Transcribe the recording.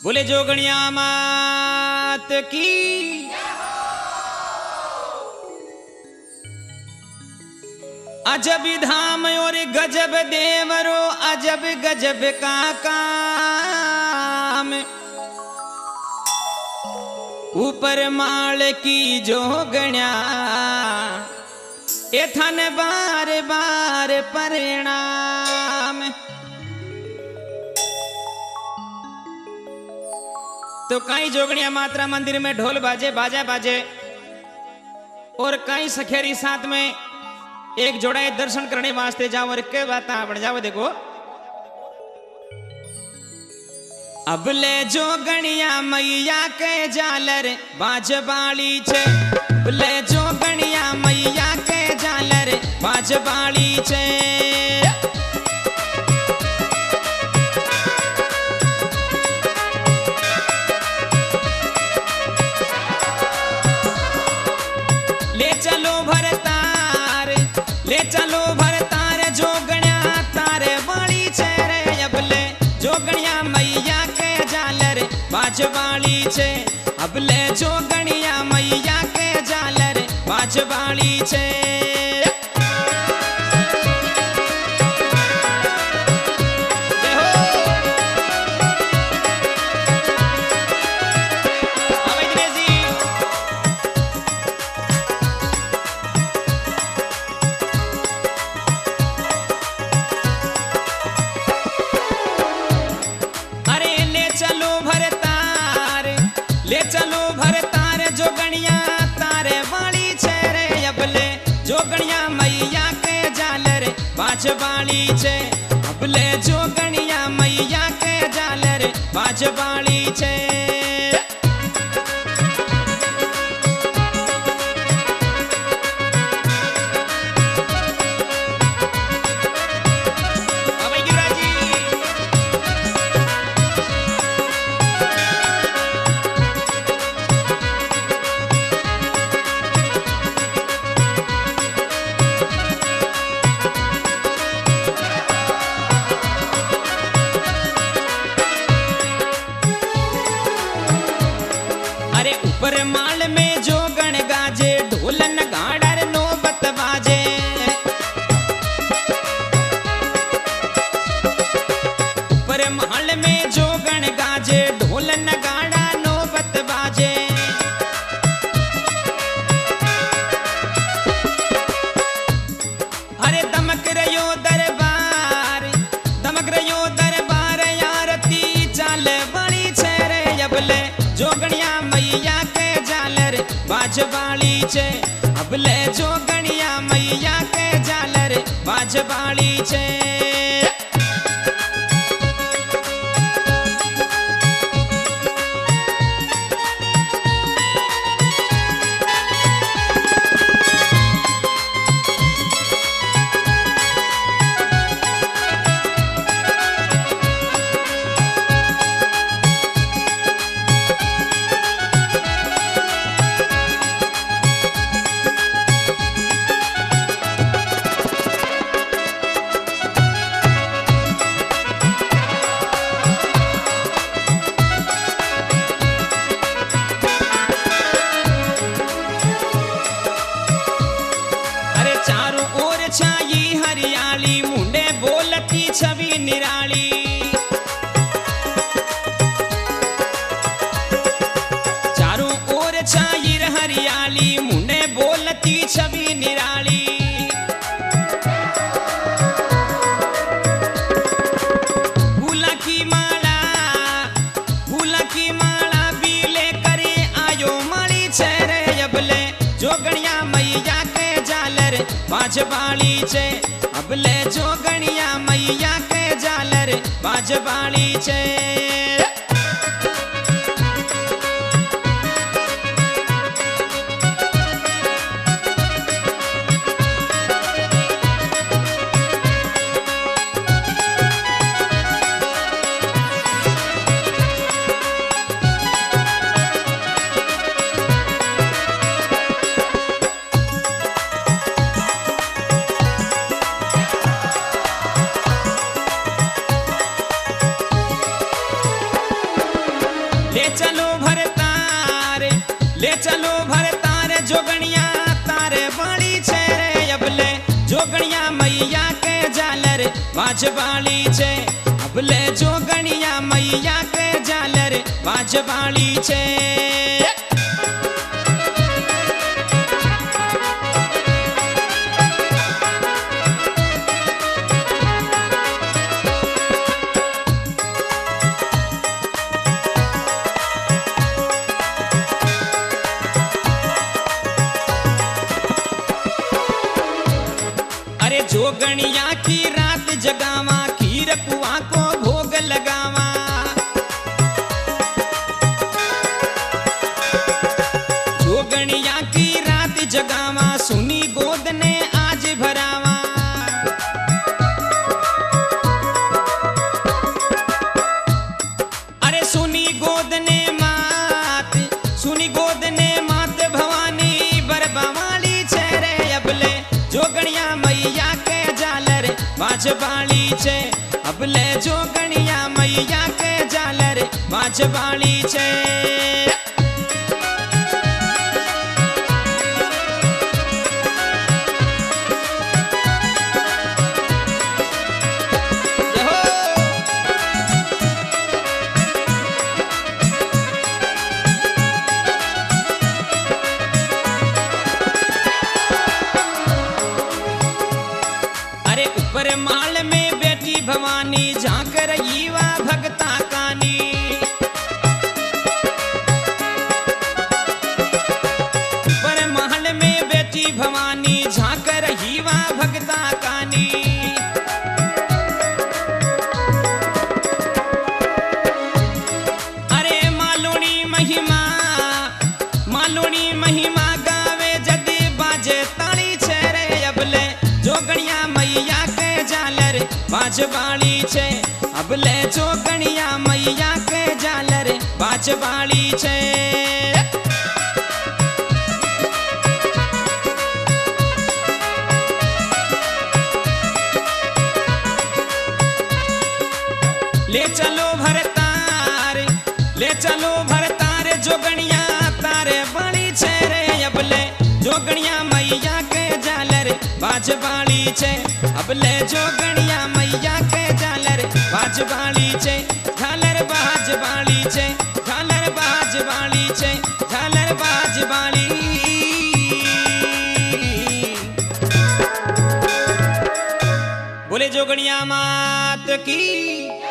बोले जोगणिया मात की। अजब धाम और गजब देवरो अजब गजब का काम। ऊपर माल की जोगण्या एथन बार बार परिणाम। तो कई जोगणिया मात्रा मंदिर में ढोल बाजे बाजा बाजे और कई सखेरी साथ में एक जोड़ाए दर्शन करने वास्ते जाओ और के बात बन जाओ। देखो अब ले जोगणिया मैया के जालर बाज बाली छे। अब ले जोगणिया मैया के जालर बाज बाली छे। ले चलो भरतार ले चलो भरतार जोगण्या तारे वाली छे रे। अब ले जोगणिया मैया के जालर बाज वाली छे। अब ले जोगणिया मैया के जालर बाज वाली छे। ले चलो भरतार जोगणिया तारे वाली छे रे। अब ले जोगणिया मैया के जालर बाज वाली छे। अब ले जोगणिया मैया के जालर बाज वाली छे। ऊपर माल में जोगण गाजे ढोल नगाड़ा नौबत बाजे। ऊपर माल में जोगण गाजे ढोल नगाड़ा नौबत बाजे। अरे दमक रयो दरबार आरती चाल बड़ी छे रे। अब ले जोगणिया मैया के जालर बाज वाली छे। अब ले जोगणिया मैया के जालर बाज वाली छे। छवि निराली चारों ओर छाई हरियाली मुंडे बोलती छवि निराली। फूला की माला भी लेकर आयो माली छे रे। अब ले जोगणिया मैया के जालर बाज वाली छे। अब ले जोगणिया मैया के जालर बाज वाली छे। वाजवाली छे अबले जोगणिया मैया के झालर वाजवाली छे। जोगणिया की रात जगावा खीर पुआ को भोग लगावा। जोगणिया की रात जगावा सुनी गोद ने आज भरावा। अरे सुनी गोद ने मात, सुनी गोद ने मात भवानी बरबावाली छेरे अबले जोगणिया मैया वाजवाली छे अबले जोगणिया मैया के झालर वाजवाली छे। ऊपर माल में बेटी भवानी झांक रही वा भगता कानी। ऊपर महल में बेटी भवानी झांक रही वा भगता कानी। अरे मालूनी महिमा, मालूनी महिमा गावे जदी बाजे ताली छेरे अबले जोगणिया मैया वाजवाली छे अबले जोगणिया मैया के झालर वाजवाली छे। ले चलो भरतार, ले चलो भरतार जोगणिया तारे बड़ी छे रे अबले जोगणिया मैया के झालर वाजवाली छे अबले जोगणिया मैया के झालर वाजवाली छे। झालर वाजवाली छे, झालर वाजवाली छे, झालर वाजवाली। बोले जोगणिया मात की।